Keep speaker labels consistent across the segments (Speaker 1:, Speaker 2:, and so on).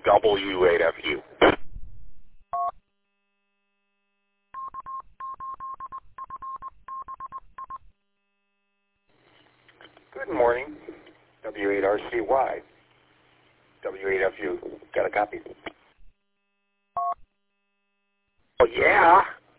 Speaker 1: W8FU.
Speaker 2: Good morning, W8RCY, W8FU. Got a copy?
Speaker 1: Oh, yeah.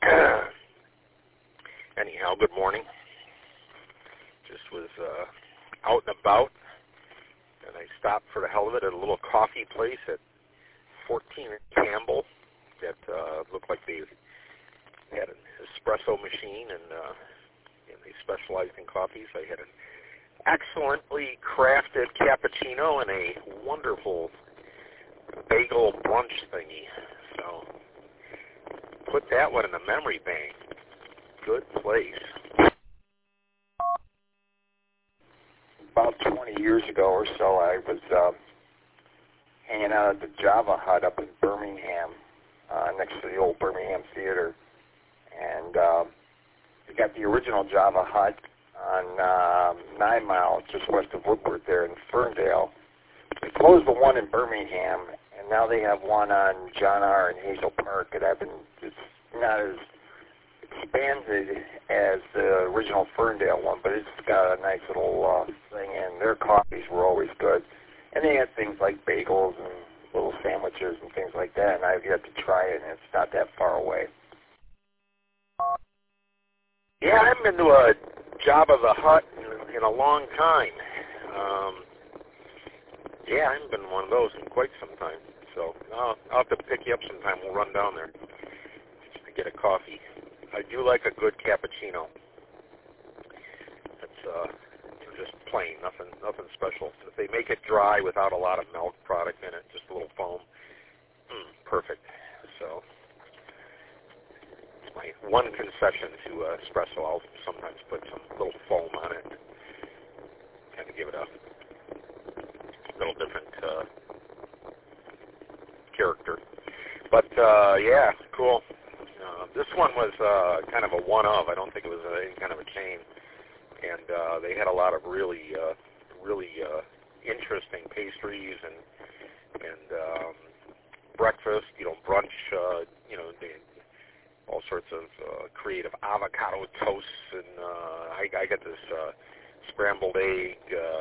Speaker 1: Anyhow, good morning. Just was out and about, and I stopped for the hell of it at a little coffee place at 14 Campbell that looked like they had an espresso machine, and they specialized in coffees. I had an excellently crafted cappuccino and a wonderful bagel brunch thingy. So put that one in the memory bank. Good place.
Speaker 2: About 20 years ago or so, I was hanging out at the Java Hut up in Birmingham, next to the old Birmingham Theater. And we got the original Java Hut on 9 Mile, just west of Woodward there in Ferndale. They closed the one in Birmingham, and now they have one on John R. and Hazel Park. And it's not as expanded as the original Ferndale one, but it's got a nice little thing, and their coffees were always good. And they had things like bagels and little sandwiches and things like that, and I've yet to try it, and it's not that far away.
Speaker 1: Yeah, I haven't been to a Java the Hut in a long time. Yeah, I haven't been to one of those in quite some time. So I'll have to pick you up sometime. We'll run down there just to get a coffee. I do like a good cappuccino. It's just plain, nothing special. If they make it dry without a lot of milk product in it, just a little foam, perfect. So it's my one concession to espresso. I'll sometimes put some little foam on it, kind of give it a little different character. But yeah, cool. This one was kind of a one-of. I don't think it was any kind of a chain. And they had a lot of really interesting pastries and breakfast, brunch, all sorts of creative avocado toasts. And I got this scrambled egg,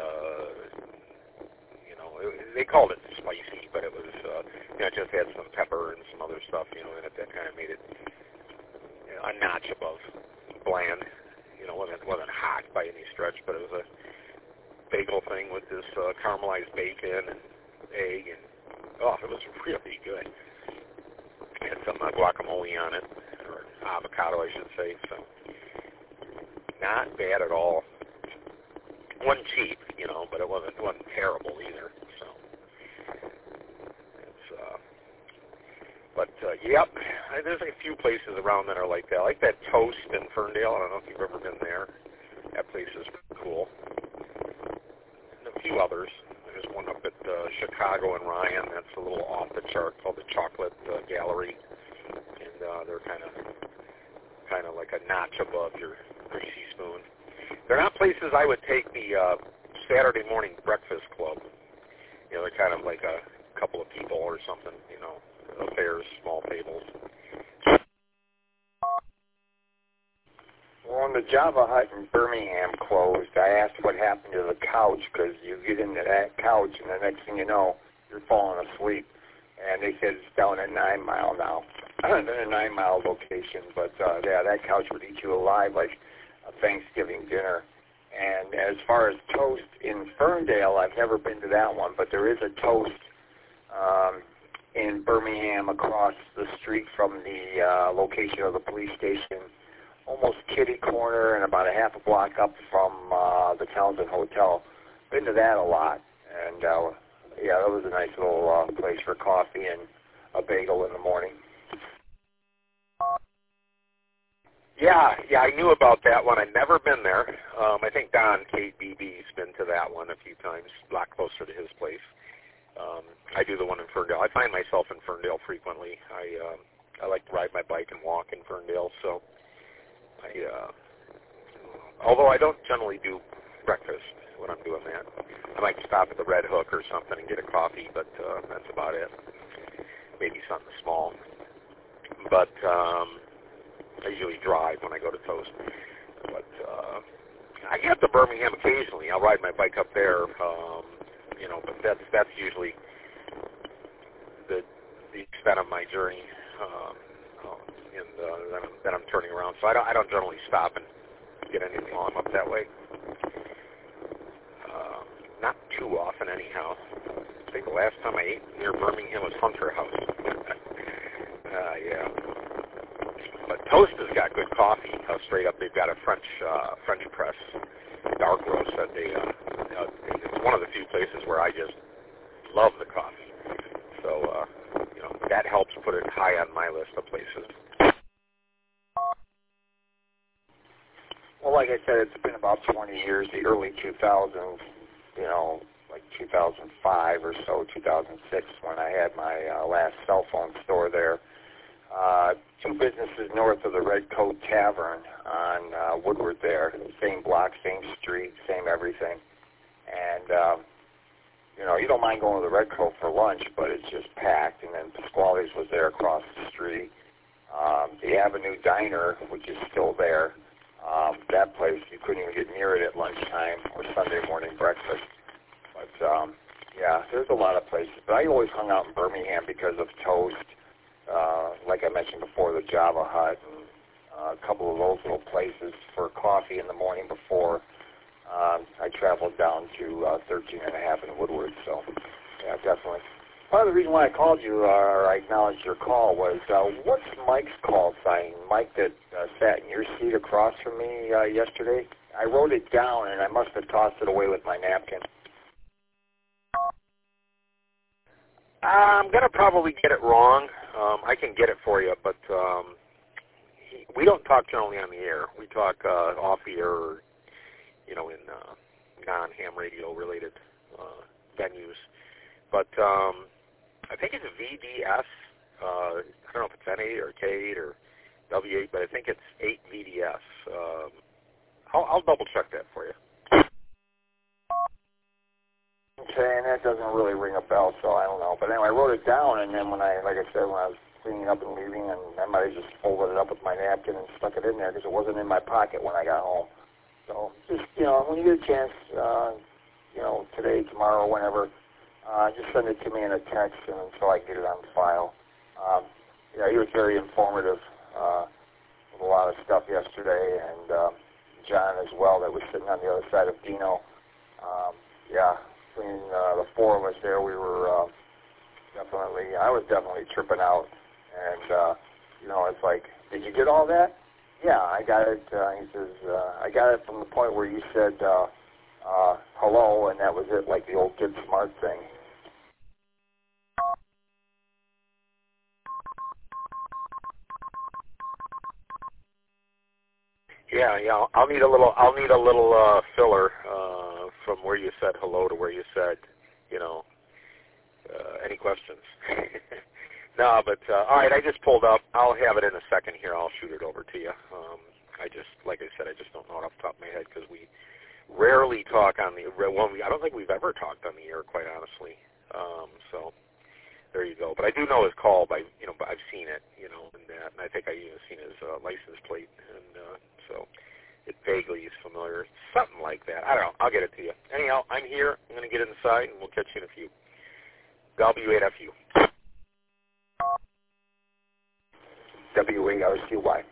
Speaker 1: they called it spicy, but it was, it just had some pepper and some other stuff, in it that kind of made it a notch above bland. Wasn't hot by any stretch, but it was a bagel thing with this caramelized bacon and egg, and it was really good. Had some guacamole on it, or avocado, I should say. So not bad at all. Wasn't cheap, but it wasn't terrible either. So it's yep. There's a few places around that are like that. I like that Toast in Ferndale. I don't know if you've ever been there. That place is cool. And a few others. There's one up at Chicago and Ryan. That's a little off the chart, called the Chocolate Gallery. And they're kind of like a notch above your Greasy Spoon. They're not places I would take the Saturday morning breakfast club. They're kind of like a couple of people or something, affairs, small tables.
Speaker 2: Well, when the Java Hut in Birmingham closed, I asked what happened to the couch, because you get into that couch, and the next thing you know, you're falling asleep. And they said it's down at 9 Mile now. They're a 9 Mile location, but yeah, that couch would eat you alive like a Thanksgiving dinner. And as far as Toast in Ferndale, I've never been to that one, but there is a Toast in Birmingham across the street from the location of the police station, almost kitty corner and about a half a block up from the Townsend Hotel. Been to that a lot, and yeah, that was a nice little place for coffee and a bagel in the morning.
Speaker 1: Yeah, I knew about that one. I'd never been there. I think Don, KBB's been to that one a few times, a lot closer to his place. I do the one in Ferndale. I find myself in Ferndale frequently. I like to ride my bike and walk in Ferndale, so although I don't generally do breakfast, when I'm doing that. I might stop at the Red Hook or something and get a coffee, but that's about it. Maybe something small. But I usually drive when I go to Toast. But I get up to Birmingham occasionally. I'll ride my bike up there, but that's usually the extent of my journey, and then I'm turning around. So I don't generally stop and get anything while I'm up that way. Not too often, anyhow. I think the last time I ate near Birmingham was Hunter House. Yeah. But Toast has got good coffee. Straight up, they've got a French press dark roast that it's one of the few places where I just love the coffee. So that helps put it high on my list of places.
Speaker 2: Well, like I said, it's been about 20 years, the early 2000s, like 2005 or so, 2006, when I had my last cell phone store there. Two businesses north of the Red Coat Tavern on Woodward there, same block, same street, same everything. And, you don't mind going to the Red Coat for lunch, but it's just packed. And then Pasquale's was there across the street. The Avenue Diner, which is still there, that place, you couldn't even get near it at lunchtime or Sunday morning breakfast. But, there's a lot of places. But I always hung out in Birmingham because of Toast. Like I mentioned before, the Java Hut, and a couple of those little places for coffee in the morning before I traveled down to 13 and a half in Woodward. So, yeah, definitely. Part of the reason why I called you, or I acknowledged your call, was what's Mike's call sign? Mike that sat in your seat across from me yesterday? I wrote it down, and I must have tossed it away with my napkin.
Speaker 1: I'm going to probably get it wrong. I can get it for you, but we don't talk generally on the air. We talk off the air or, in non-ham radio-related venues. But I think it's VDS. I don't know if it's N8 or K8 or W8, but I think it's 8 VDS. I'll double-check that for you.
Speaker 2: Okay, and that doesn't really ring a bell, so I don't know. But anyway, I wrote it down, and then when I was cleaning up and leaving, and I might have just folded it up with my napkin and stuck it in there because it wasn't in my pocket when I got home. So just, when you get a chance, today, tomorrow, whenever, just send it to me in a text and so I can get it on file. He was very informative with a lot of stuff yesterday, and John as well that was sitting on the other side of Dino. Between the four of us there, we were I was definitely tripping out. And, it's like, did you get all that? Yeah, I got it. He says, I got it from the point where you said hello, and that was it, like the old Get Smart thing.
Speaker 1: Yeah. I'll need a little filler from where you said hello to where you said, any questions? No, but all right. I just pulled up. I'll have it in a second here. I'll shoot it over to you. Like I said, I just don't know it off the top of my head because we rarely talk on the. I don't think we've ever talked on the air, quite honestly. So there you go. But I do know his call by but I've seen it, and I think I even seen his license plate, and so it vaguely is familiar. Something like that. I don't know. I'll get it to you. Anyhow, I'm here. I'm going to get inside, and we'll catch you in a few. W8FU.
Speaker 2: W8RCY.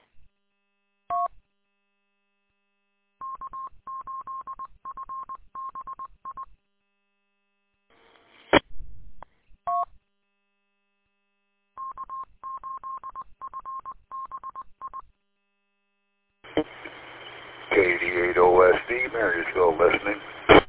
Speaker 3: KD8OSD, Marysville listening.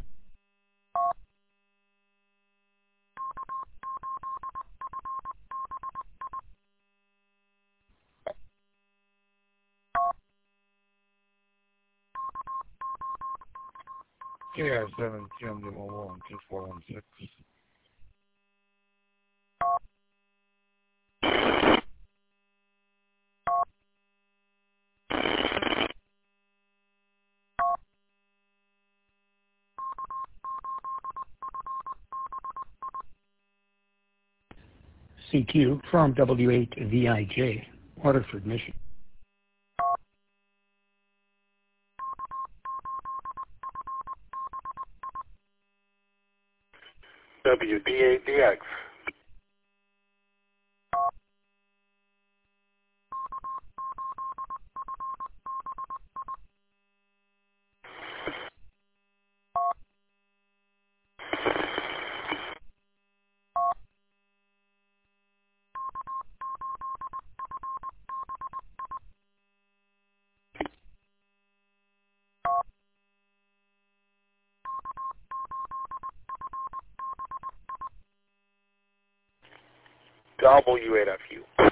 Speaker 4: KR7 QMD11 2416.
Speaker 5: CQ from W8VIJ, Waterford, Michigan.
Speaker 6: WD8DX.
Speaker 1: W8FU.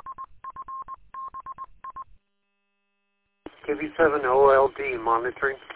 Speaker 6: KB7 OLD monitoring.